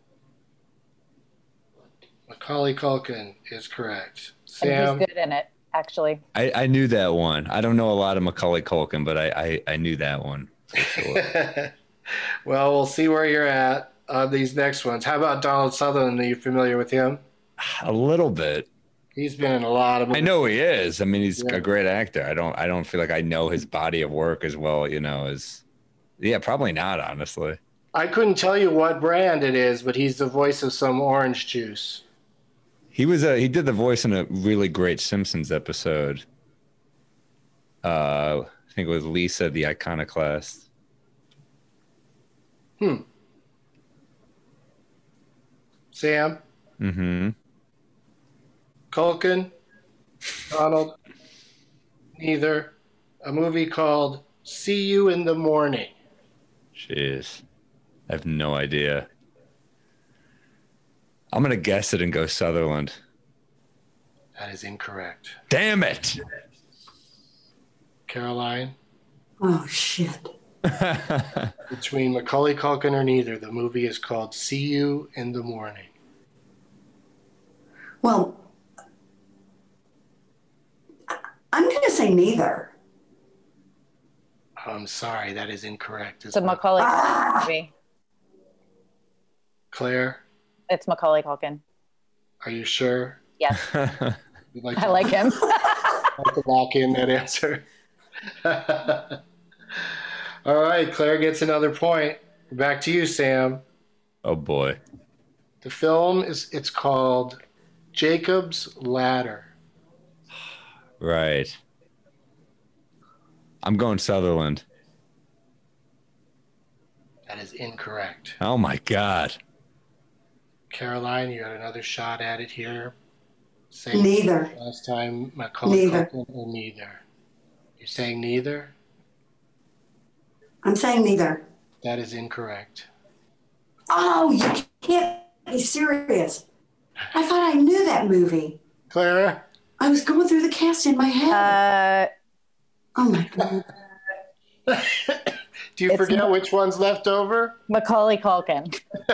Macaulay Culkin is correct. Sam? And he's good in it, actually. I knew that one. I don't know a lot of Macaulay Culkin, but I knew that one for sure. Well, we'll see where you're at on these next ones. How about Donald Sutherland? Are you familiar with him? A little bit. He's been in a lot of movies. I know he is. I mean, he's a great actor. I don't feel like I know his body of work as well, as probably not, honestly. I couldn't tell you what brand it is, but he's the voice of some orange juice. He did the voice in a really great Simpsons episode. I think it was Lisa the Iconoclast. Sam? Mm-hmm. Culkin? Donald? Neither. A movie called See You in the Morning. Jeez. I have no idea. I'm going to guess it and go Sutherland. That is incorrect. Damn it. Caroline? Oh, shit. Between Macaulay Culkin or neither, the movie is called See You in the Morning. Well, I'm going to say neither. I'm sorry, that is incorrect. It's a Macaulay Culkin movie. Claire? It's Macaulay Culkin. Are you sure? Yes. I like him. I'd like to lock in that answer. All right, Claire gets another point. Back to you, Sam. Oh, boy. The film it's called Jacob's Ladder. Right. I'm going Sutherland. That is incorrect. Oh, my God. Caroline, you got another shot at it here. Neither. Last time, Macaulay Neither. Culkin or neither. You're saying neither? I'm saying neither. That is incorrect. Oh, you can't be serious. I thought I knew that movie. Clara? I was going through the cast in my head. Oh, my God. Do you forget which one's left over? Macaulay Culkin.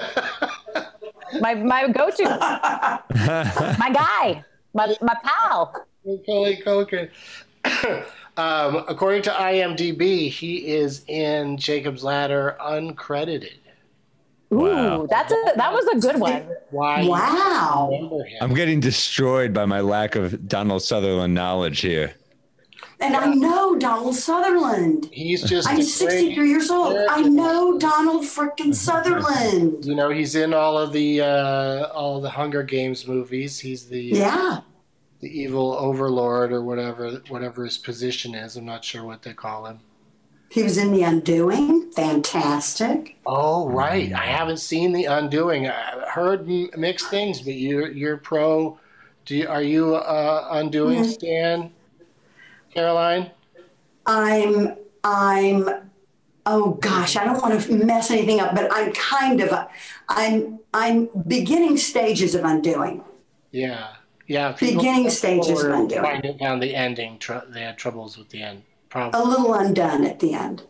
my go-to. My guy. My pal. Macaulay Culkin. According to IMDb, he is in Jacob's Ladder uncredited. Ooh, Wow. that was a good one. Why? Wow. Remember him? I'm getting destroyed by my lack of Donald Sutherland knowledge here. And I know Donald Sutherland. He's just. I'm 63 years old. I know Donald frickin' Sutherland. You know, he's in all the Hunger Games movies. He's the evil overlord or whatever his position is. I'm not sure what they call him. He was in The Undoing. Fantastic. Oh, right. I haven't seen The Undoing. I heard mixed things, but you're pro. Are you Undoing stan, Caroline? I'm oh gosh, I don't want to mess anything up, but I'm beginning stages of Undoing. Yeah. Yeah. Beginning stages of Undoing. Trying to find the ending. They had troubles with the end. Probably. A little undone at the end.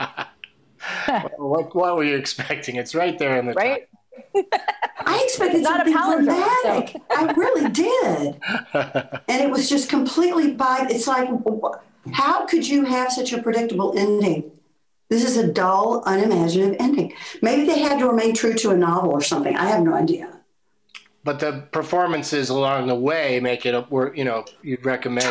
What were you expecting? It's right there in the right. I expected something dramatic. I really did. And it was just completely it's like, how could you have such a predictable ending? This is a dull, unimaginative ending. Maybe they had to remain true to a novel or something. I have no idea. But the performances along the way make it you'd recommend.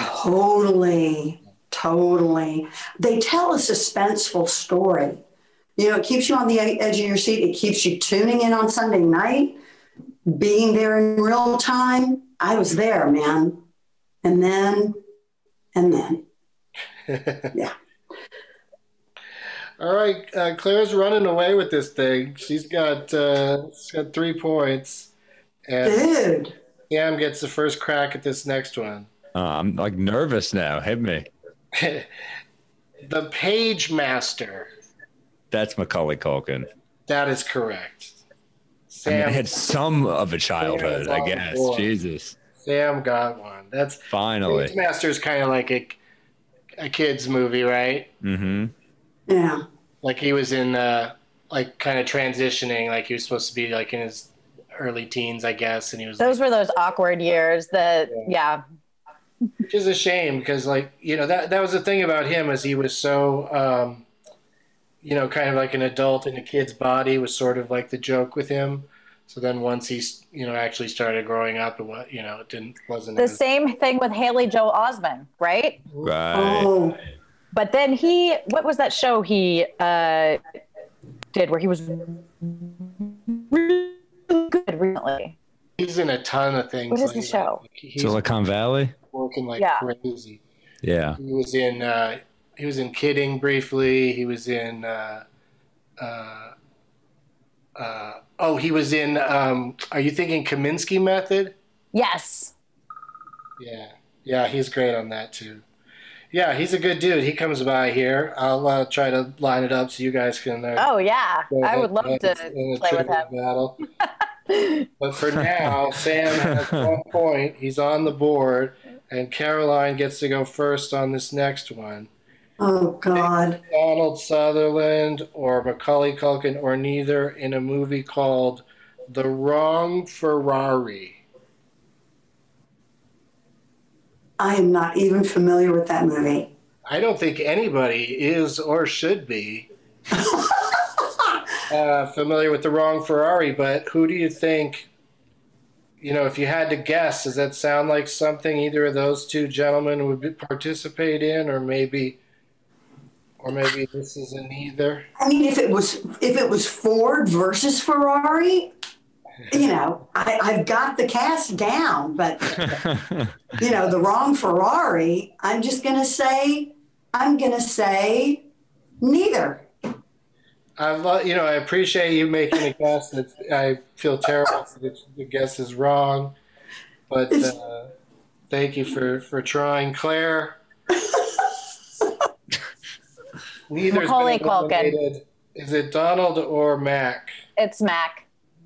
Totally. They tell a suspenseful story. It keeps you on the edge of your seat. It keeps you tuning in on Sunday night, being there in real time. I was there, man. And then. Yeah. All right, Claire's running away with this thing. She's got 3 points. And Dude. Sam gets the first crack at this next one. I'm like nervous now. Hit me. The Page Master. That's Macaulay Culkin. That is correct. I mean, Sam I had some of a childhood, I guess. Jesus. Sam got one. That's finally. Page Master is kind of like a kid's movie, right? Mm-hmm. Yeah. Like he was in like kind of transitioning, like he was supposed to be like in his early teens, I guess, and he was. Those were those awkward years that, yeah. Which is a shame because, like, you know, that was the thing about him is he was so, you know, kind of like an adult in a kid's body was sort of like the joke with him. So then once he, you know, actually started growing up, it wasn't the same thing with Haley Joel Osment, right? Right. Oh. But then what was that show he did where he was really good recently? He's in a ton of things. What is the show? Silicon Valley? Working like crazy. Yeah. He was in Kidding briefly. He was in he was in are you thinking Kaminsky Method? Yes. Yeah, he's great on that too. Yeah, he's a good dude. He comes by here. I'll try to line it up so you guys can. Oh yeah, I would love to play with him. Battle. But for now, Sam has 1 point. He's on the board, and Caroline gets to go first on this next one. Oh God. Donald Sutherland or Macaulay Culkin or neither in a movie called The Wrong Ferrari. I am not even familiar with that movie. I don't think anybody is or should be familiar with The Wrong Ferrari, but who do you think, you know, if you had to guess, does that sound like something either of those two gentlemen would participate in, or maybe this is a neither? I mean, if it was Ford versus Ferrari, you know, I've got the cast down, but you know, The Wrong Ferrari, I'm gonna say neither. I appreciate you making a guess. That I feel terrible that the guess is wrong, but thank you for trying, Claire. Neither's Macaulay been Culkin. eliminated. Is it Donald or Mac? It's Mac.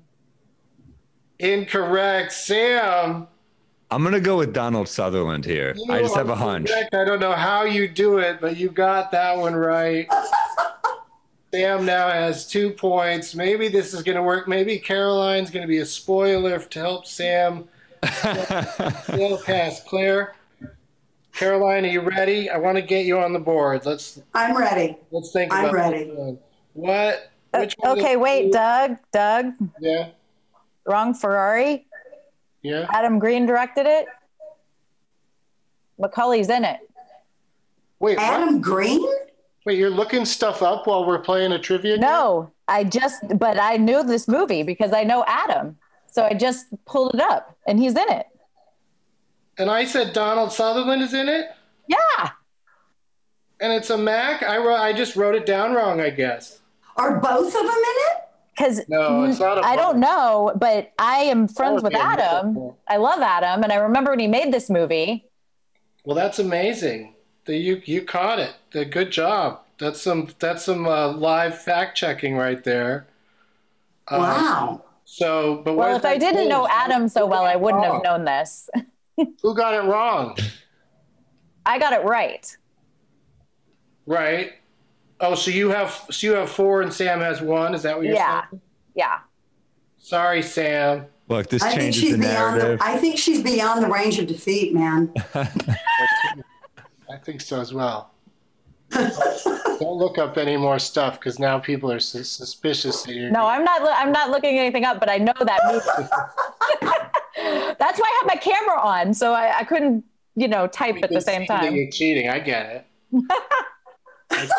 Incorrect, Sam. I'm going to go with Donald Sutherland here. I just have a hunch. Correct. I don't know how you do it, but you got that one right. Sam now has 2 points. Maybe this is going to work. Maybe Caroline's going to be a spoiler to help Sam sail past Claire. Caroline, are you ready? I want to get you on the board. I'm ready. Let's think about I'm ready. this one. What? Which one Okay, wait, Doug. Yeah. Wrong Ferrari. Yeah. Adam Green directed it. Macaulay's in it. Wait, Adam Green? Wait, you're looking stuff up while we're playing a trivia game? No, but I knew this movie because I know Adam. So I just pulled it up and he's in it. And I said Donald Sutherland is in it? Yeah. And it's a Mac? I just wrote it down wrong, I guess. Are both of them in it? Because no, it's not. I don't know, but I am friends with Adam. I love Adam, and I remember when he made this movie. Well, that's amazing. You caught it. Good job. That's some live fact checking right there. Wow. Well, if I didn't know Adam so well, I wouldn't have known this. Who got it wrong? I got it right. Right. Oh, so you have 4 and Sam has 1. Is that what you're saying? Yeah. Sorry, Sam. Look, this changes the narrative. I think she's beyond the range of defeat, man. I think so as well. Don't look up any more stuff because now people are suspicious that you're. No, I'm not looking anything up, but I know that movie. That's why I have my camera on, so I couldn't, type at the same time. You're cheating. I get it.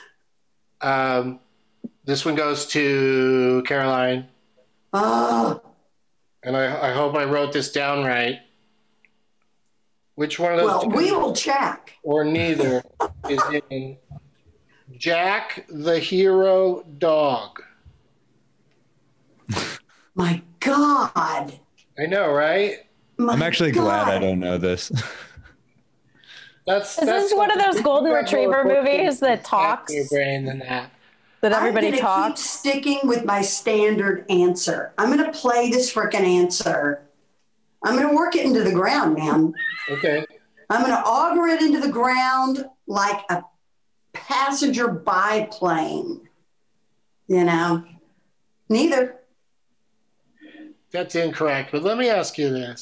This one goes to Caroline. Oh. And I hope I wrote this down right. Which one of those? Well, we will check. Or neither is in Jack the Hero Dog. My God. I know, right? I'm actually glad I don't know this. Is this one of those golden retriever movies that talks? Your brain than that. That everybody I'm gonna talks? keep sticking with my standard answer. I'm going to play this frickin' answer. I'm going to work it into the ground, man. Okay. I'm going to auger it into the ground like a passenger biplane. You know? Neither. That's incorrect, but let me ask you this.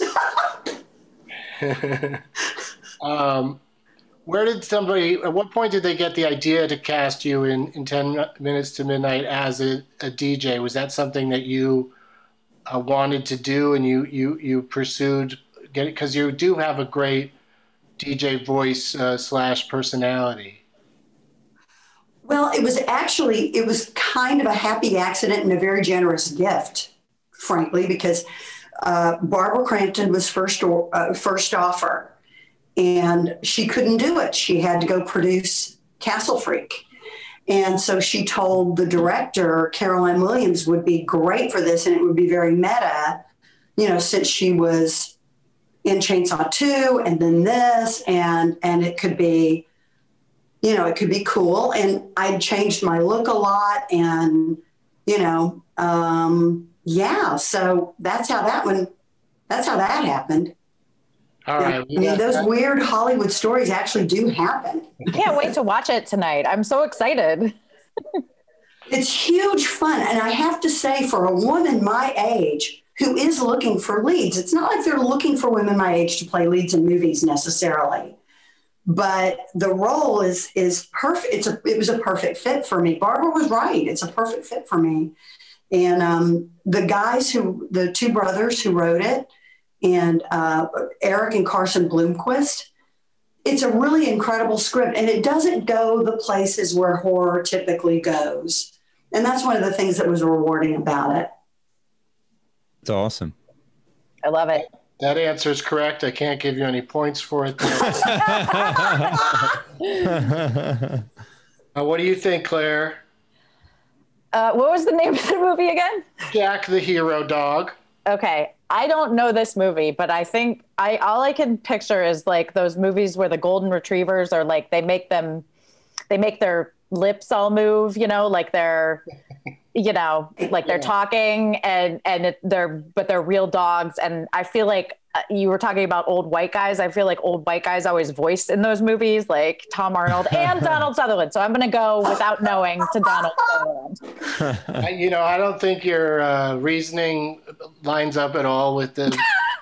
Where did somebody, at what point did they get the idea to cast you in 10 Minutes to Midnight as a DJ? Was that something that you wanted to do and you pursued? Because you do have a great DJ voice / personality. Well, it was kind of a happy accident and a very generous gift, frankly, because Barbara Crampton was first offer. And she couldn't do it. She had to go produce Castle Freak. And so she told the director, Caroline Williams, would be great for this and it would be very meta, you know, since she was in Chainsaw 2 and then this and it could be, you know, it could be cool. And I'd changed my look a lot and, you know, yeah, so that's how that happened. All right. I mean, those weird Hollywood stories actually do happen. I can't wait to watch it tonight. I'm so excited. It's huge fun. And I have to say, for a woman my age who is looking for leads, it's not like they're looking for women my age to play leads in movies necessarily. But the role is perfect. It was a perfect fit for me. Barbara was right. It's a perfect fit for me. And the two brothers who wrote it, and Eric and Carson Bloomquist. It's a really incredible script, and it doesn't go the places where horror typically goes. And that's one of the things that was rewarding about it. It's awesome. I love it. That answer is correct. I can't give you any points for it. What do you think, Claire? What was the name of the movie again? Jack the Hero Dog. Okay. I don't know this movie, but I think all I can picture is like those movies where the golden retrievers are like, they make their lips all move, you know, like they're, you know, like they're talking and they're real dogs. And I feel like you were talking about old white guys. I feel like old white guys always voice in those movies, like Tom Arnold and Donald Sutherland. So I'm going to go without knowing to Donald Sutherland. You know, I don't think your reasoning lines up at all with the.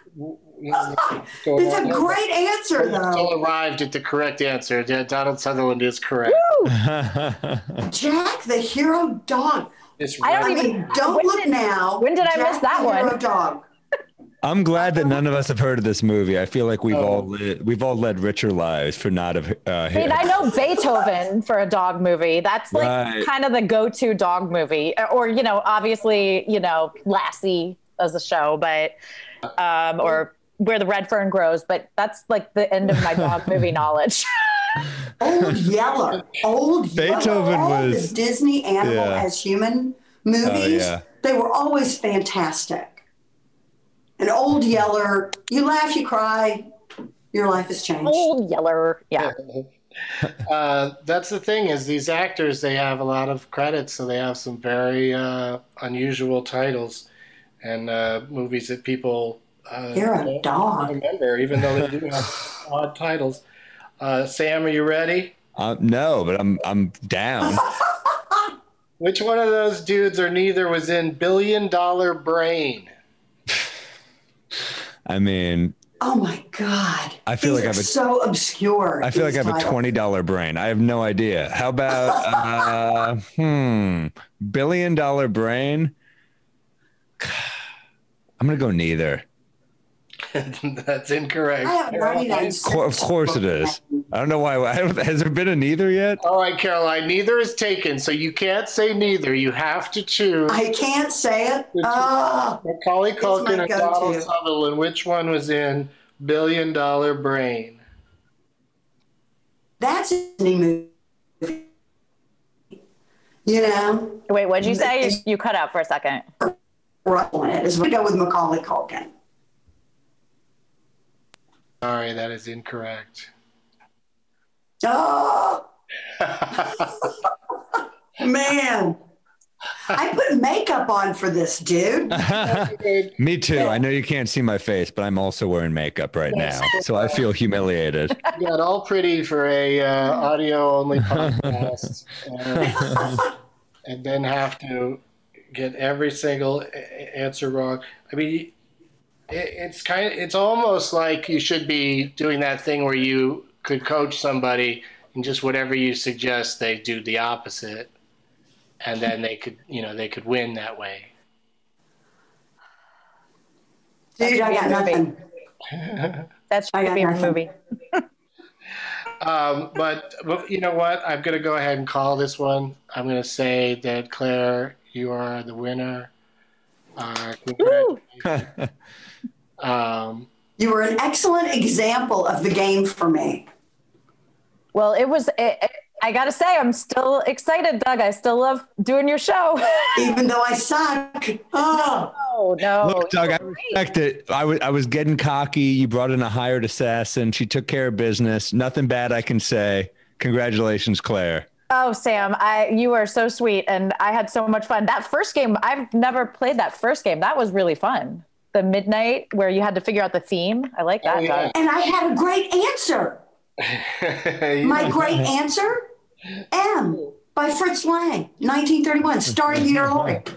It's a great answer, though. Still arrived at the correct answer. Yeah, Donald Sutherland is correct. Jack the Hero Dog. Don't look now. When did I miss that the one? Hero Dog. I'm glad that none of us have heard of this movie. I feel like we've all led richer lives for not have. I mean, I know Beethoven for a dog movie. That's like kind of the go-to dog movie, or you know, obviously, you know, Lassie as a show, but or Where the Red Fern Grows. But that's like the end of my dog movie knowledge. Old Yeller. Beethoven all was the Disney Animal as Human movies. They were always fantastic. And Old Yeller, you laugh, you cry, your life has changed. Old Yeller, yeah. That's the thing is these actors, they have a lot of credits, so they have some very unusual titles and movies that people You're a dog. remember, even though they do have odd titles. Sam, are you ready? No, but I'm down. Which one of those dudes or neither was in $1 Billion Brain? I mean, oh my God! I feel like I have so obscure. I feel like I have a $20 brain. I have no idea. How about $1 billion brain? I'm gonna go neither. That's incorrect. I have 99 cents. Of course it is. I don't know why. Has there been a neither yet? All right, Caroline. Neither is taken, so you can't say neither. You have to choose. I can't say it. Macaulay Culkin and Donald Sutherland. Which one was in $1 Billion Brain? That's a Disney movie. You know? Wait, what'd you say? You cut out for a second. It is. We go with Macaulay Culkin. Sorry, that is incorrect. Oh! Man. I put makeup on for this, dude. Me too. I know you can't see my face, but I'm also wearing makeup right now, so I feel humiliated. You got all pretty for a audio-only podcast, and then have to get every single answer wrong. I mean, it's almost like you should be doing that thing where you could coach somebody and just whatever you suggest, they do the opposite. And then they could win that way. Dude, I got nothing. That's your favorite movie. But you know what? I'm going to go ahead and call this one. I'm going to say that, Claire, you are the winner. Congratulations. You were an excellent example of the game for me. Well, it was... I got to say, I'm still excited, Doug. I still love doing your show. Even though I suck. Oh, no. Look, Doug, I respect it. I was getting cocky. You brought in a hired assassin. She took care of business. Nothing bad I can say. Congratulations, Claire. Oh, Sam, you are so sweet. And I had so much fun. That first game, I've never played that first game. That was really fun. The midnight where you had to figure out the theme. I like that, Doug. And I had a great answer. My great answer? M by Fritz Lang, 1931, starring Peter Lorre.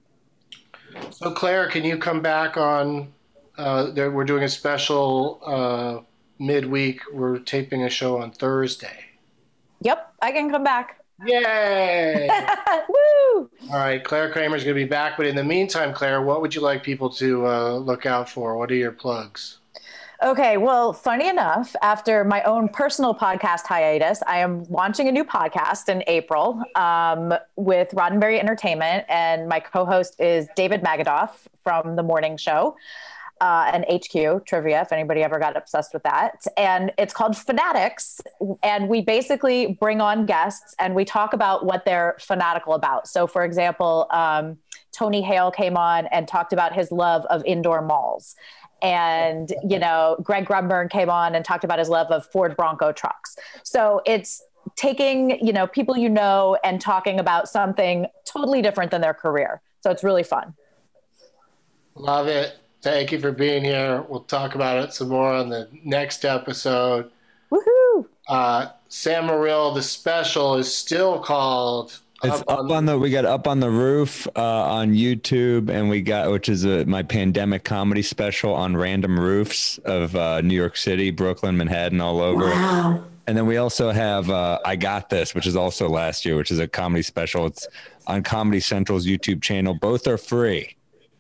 So, Claire, can you come back on? We're doing a special midweek. We're taping a show on Thursday. Yep, I can come back. Yay! Woo! All right, Claire Kramer's going to be back. But in the meantime, Claire, what would you like people to look out for? What are your plugs? Okay, well, funny enough, after my own personal podcast hiatus, I am launching a new podcast in April with Roddenberry Entertainment, and my co-host is David Magadoff from The Morning Show and HQ Trivia, if anybody ever got obsessed with that. And it's called Fanatics, and we basically bring on guests and we talk about what they're fanatical about. So, for example, Tony Hale came on and talked about his love of indoor malls. And, Greg Grunberg came on and talked about his love of Ford Bronco trucks. So it's taking, people and talking about something totally different than their career. So it's really fun. Love it. Thank you for being here. We'll talk about it some more on the next episode. Woohoo! Sam Morril, the special is still called... We got Up on the Roof on YouTube, and which is my pandemic comedy special on random roofs of New York City, Brooklyn, Manhattan, all over. Wow. And then we also have I Got This, which is also last year, which is a comedy special. It's on Comedy Central's YouTube channel. Both are free.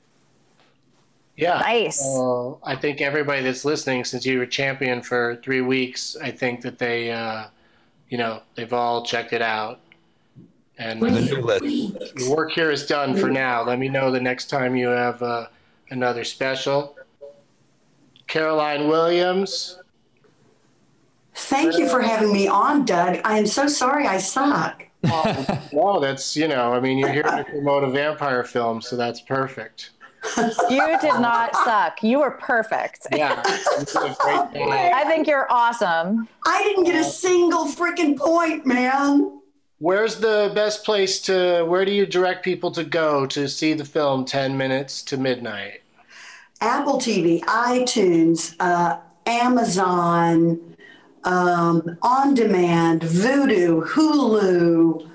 Yeah. Nice. I think everybody that's listening, since you were champion for 3 weeks, I think that they, they've all checked it out. And the work here is done for now. Let me know the next time you have another special. Caroline Williams. Thank you for having me on, Doug. I am so sorry I suck. No, that's, you're here to promote a vampire film, so that's perfect. You did not suck. You were perfect. Yeah. You did a great job. I think you're awesome. I didn't get a single freaking point, man. Where's the best place where do you direct people to go to see the film 10 Minutes to Midnight? Apple TV, iTunes, Amazon, On Demand, Vudu, Hulu.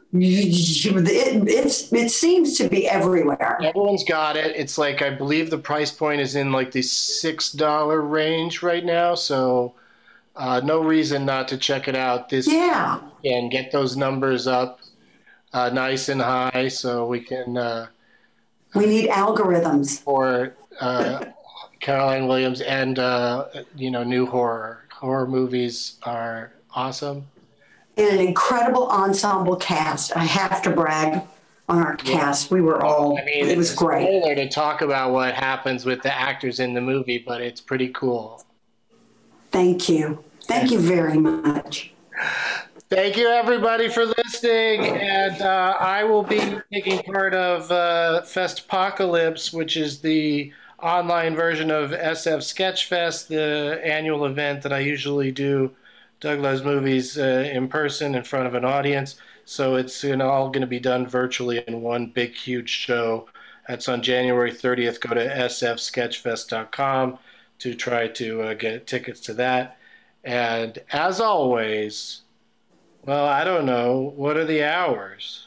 It seems to be everywhere. Everyone's got it. It's like, I believe the price point is in like the $6 range right now. So no reason not to check it out and get those numbers up nice and high so we can we need algorithms for Caroline Williams and new horror movies are awesome and an incredible ensemble cast. I have to brag on our cast. We were all it was great. It's a spoiler to talk about what happens with the actors in the movie, but it's pretty cool. Thank you very much. Thank you, everybody, for listening. And I will be taking part of Festpocalypse, which is the online version of SF Sketchfest, the annual event that I usually do Doug Loves Movies in person in front of an audience. So it's all going to be done virtually in one big, huge show. That's on January 30th. Go to sfsketchfest.com to try to get tickets to that. And as always, well, I don't know. What are the hours?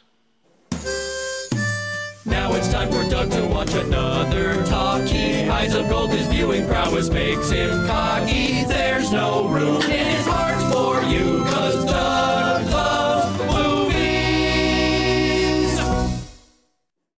Now it's time for Doug to watch another talkie. Eyes of gold, his viewing prowess makes him cocky. There's no room in his heart